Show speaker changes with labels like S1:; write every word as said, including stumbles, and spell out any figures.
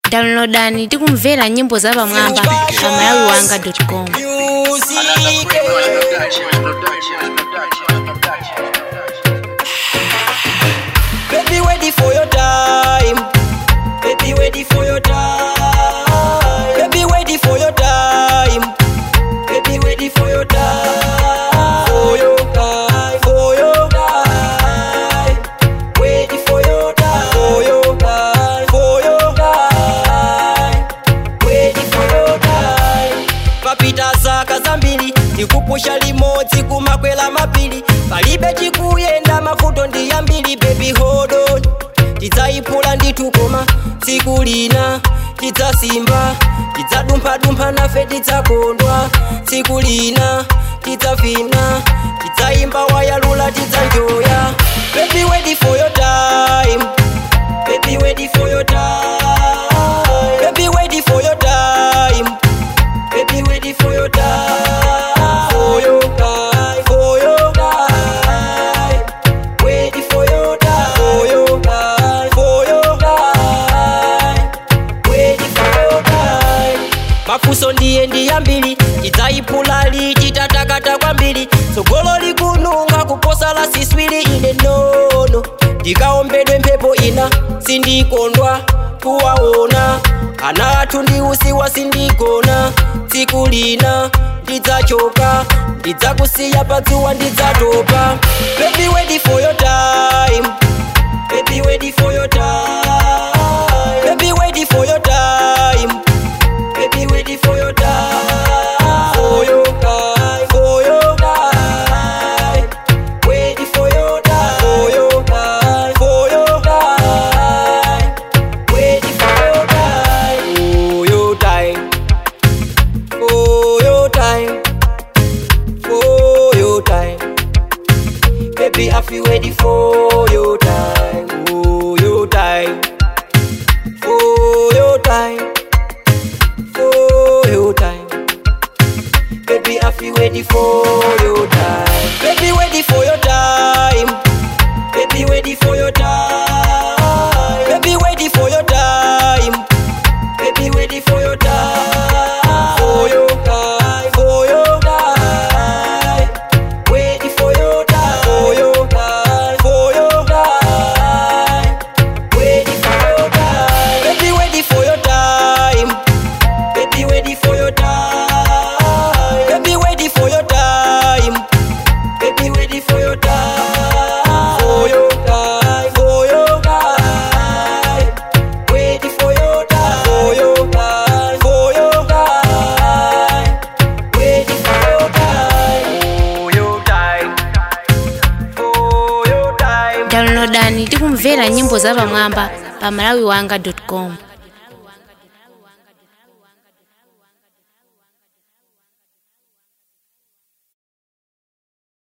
S1: Downloadani tikumvera nyimbo za pamwamba pa malawi wanga dot com.
S2: Baby, ready for your time. Baby, ready for your time. Baby, ready for your time. Baby, ready for your time. For your time, for your time. Ready for your time. For your time, for your time. Ready for your time. Papita saka zambili, nikupusha limodzi kumakwela mapili. Palibe chikuyenda mafuto ndiyambili. Baby hold on, tidzaipula nditukoma tsiku lina tidzasimba, tidzadumpha dumpha nafe tidzakondwa tsiku lina tidzavina, tidzaimba wayalula tidzanjoya. Baby ready for your time. Baby ready for your time. Baby ready for your time. Baby ready for your time. For your time, for your time. Ready for your time. For your time, for your time. Ready for your time. Mafuso ndiye ndiyambili, tidzaipula liti tatakata kwambiri. Sogolo likununga kuposa la siswili ine nono. Ndikaombedwe mphepo ina sindikondwa kuwaona. Ana athu ndi usiwa sindikona tsiku lina ndidzachoka, ndidzakusiya padzuwa ndidzatopa. Baby ready for your time. Baby ready for your time. Baby ready for your time. Baby ready for your time. For your time, for your time. Ready for your time. For your time, for your time. Ready for your time. For your time. For your time. For your time. Baby, I feel ready for your time. For your time. For your time. For your time. Baby, I feel ready for your time. Baby, ready for your time. Baby, ready for your time. Baby, ready for your time. Baby, ready for your time. For your time, for your time. Ready for your time. For your time, for your time. Ready for your time. Baby, ready for your time. Baby, ready for your time. Baby, ready for your time. Baby, ready for your time. For your time, for your time. Ready for your time. For your time, for your time. Ready for your time. For your time. For your time.
S1: Downloadani tikumvera nyimbo za pamwamba pa malawi wanga dot com.